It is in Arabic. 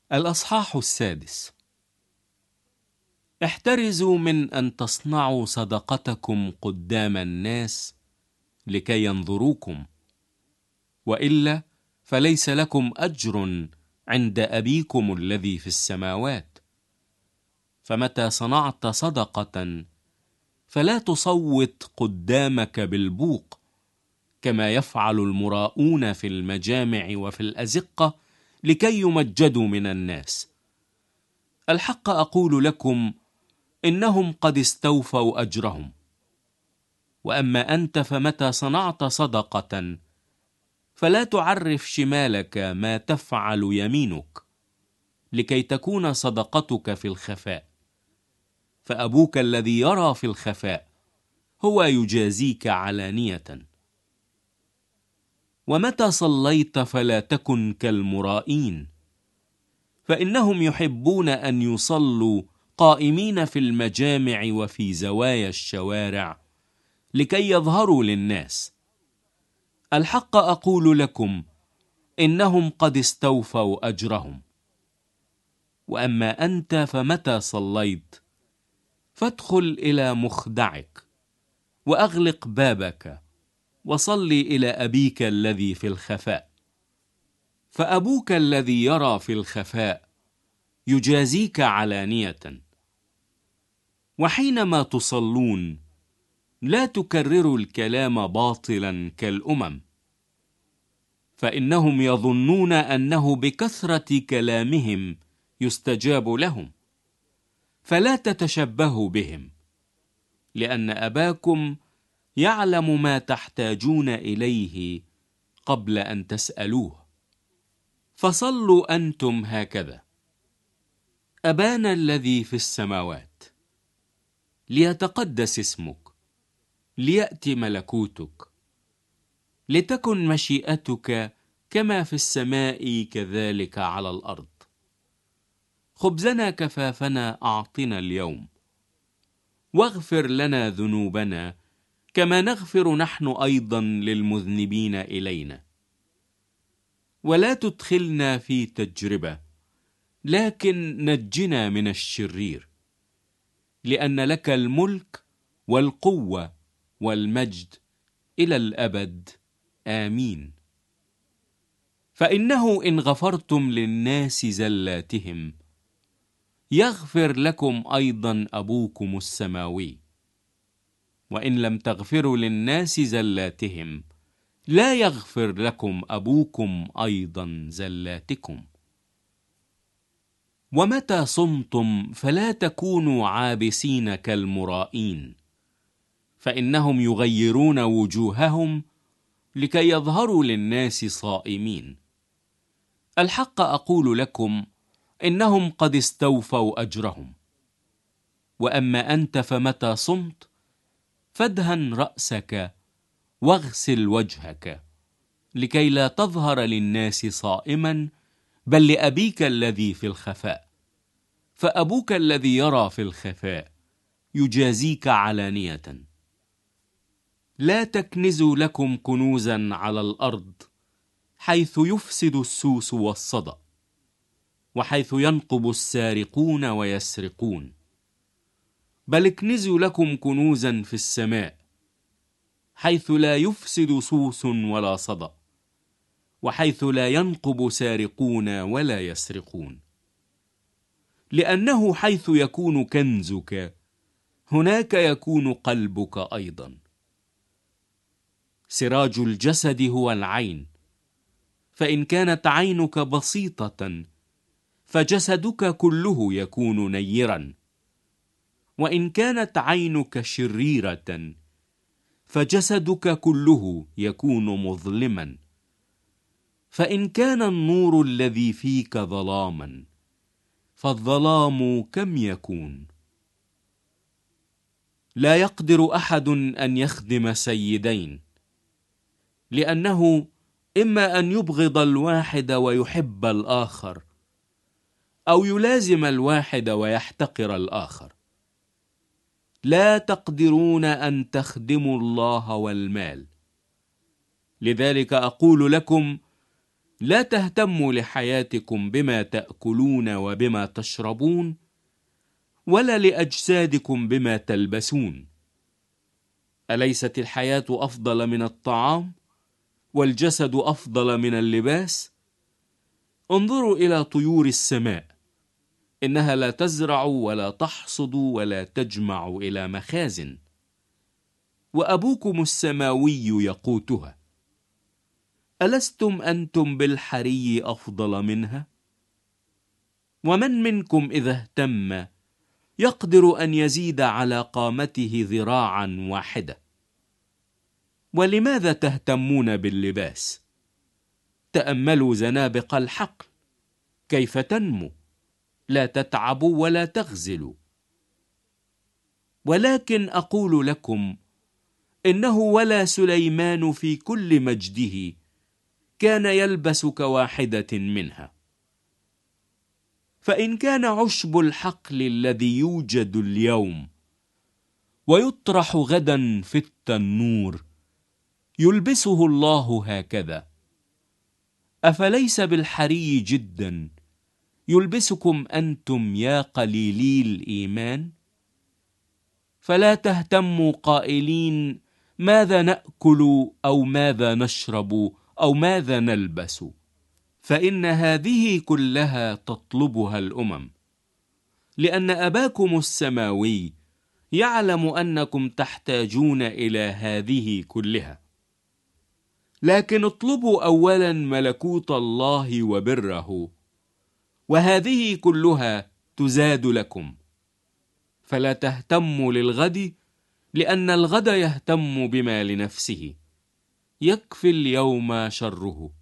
الأصحاح 6. احترزوا من أن تصنعوا صدقتكم قدام الناس لكي ينظروكم، وإلا فليس لكم أجر عند أبيكم الذي في السماوات. فمتى صنعت صدقة فلا تصوت قدامك بالبوق كما يفعل المراؤون في المجامع وفي الأزقة لكي يمجدوا من الناس. الحق أقول لكم إنهم قد استوفوا أجرهم. وأما أنت فمتى صنعت صدقة فلا تعرف شمالك ما تفعل يمينك، لكي تكون صدقتك في الخفاء، فأبوك الذي يرى في الخفاء هو يجازيك علانية. ومتى صليت فلا تكن كالمرائين، فإنهم يحبون أن يصلوا قائمين في المجامع وفي زوايا الشوارع لكي يظهروا للناس. الحق أقول لكم إنهم قد استوفوا أجرهم. وأما أنت فمتى صليت فادخل إلى مخدعك وأغلق بابك وصل إلى أبيك الذي في الخفاء، فأبوك الذي يرى في الخفاء يجازيك علانية. وحينما تصلون لا تكرروا الكلام باطلا كالأمم، فإنهم يظنون أنه بكثرة كلامهم يستجاب لهم. فلا تتشبهوا بهم، لأن أباكم يعلم ما تحتاجون إليه قبل أن تسألوه. فصلوا أنتم هكذا: أبانا الذي في السماوات، ليتقدس اسمك، ليأتي ملكوتك، لتكن مشيئتك كما في السماء كذلك على الأرض. خبزنا كفافنا أعطنا اليوم، واغفر لنا ذنوبنا كما نغفر نحن أيضا للمذنبين إلينا. ولا تدخلنا في تجربة، لكن نجنا من الشرير، لأن لك الملك والقوة والمجد إلى الأبد. آمين. فإنه إن غفرتم للناس زلاتهم يغفر لكم أيضا أبوكم السماوي. وإن لم تغفروا للناس زلاتهم لا يغفر لكم أبوكم أيضا زلاتكم. ومتى صمتم فلا تكونوا عابسين كالمرائين، فإنهم يغيرون وجوههم لكي يظهروا للناس صائمين. الحق أقول لكم إنهم قد استوفوا أجرهم. وأما أنت فمتى صمت فادهن رأسك واغسل وجهك، لكي لا تظهر للناس صائما، بل لأبيك الذي في الخفاء. فأبوك الذي يرى في الخفاء يجازيك علانية. لا تكنزوا لكم كنوزا على الأرض، حيث يفسد السوس والصدأ، وحيث ينقب السارقون ويسرقون، بل اكنزوا لكم كنوزا في السماء، حيث لا يفسد سوس ولا صدأ، وحيث لا ينقب سارقون ولا يسرقون. لأنه حيث يكون كنزك هناك يكون قلبك أيضا. سراج الجسد هو العين، فإن كانت عينك بسيطة فجسدك كله يكون نيرا، وإن كانت عينك شريرة فجسدك كله يكون مظلما. فإن كان النور الذي فيك ظلاما فالظلام كم يكون؟ لا يقدر أحد أن يخدم سيدين، لأنه إما أن يبغض الواحد ويحب الآخر، أو يلازم الواحد ويحتقر الآخر. لا تقدرون أن تخدموا الله والمال. لذلك أقول لكم لا تهتموا لحياتكم بما تأكلون وبما تشربون، ولا لأجسادكم بما تلبسون. أليست الحياة أفضل من الطعام، والجسد أفضل من اللباس؟ انظروا إلى طيور السماء، إنها لا تزرع ولا تحصد ولا تجمع إلى مخازن، وأبوكم السماوي يقوتها. ألستم أنتم بالحري أفضل منها؟ ومن منكم إذا اهتم يقدر أن يزيد على قامته ذراعا واحدة؟ ولماذا تهتمون باللباس؟ تأملوا زنابق الحقل كيف تنمو، لا تتعب ولا تغزل. ولكن أقول لكم إنه ولا سليمان في كل مجده كان يلبس كواحدة منها. فإن كان عشب الحقل الذي يوجد اليوم ويطرح غدا في التنور يلبسه الله هكذا، أفليس بالحري جدا يلبسكم أنتم يا قليلي الإيمان؟ فلا تهتموا قائلين ماذا نأكل أو ماذا نشرب أو ماذا نلبس، فإن هذه كلها تطلبها الأمم، لأن أباكم السماوي يعلم أنكم تحتاجون إلى هذه كلها. لكن اطلبوا أولا ملكوت الله وبره، وهذه كلها تزاد لكم. فلا تهتموا للغد، لأن الغد يهتم بما لنفسه، يكفي اليوم شره.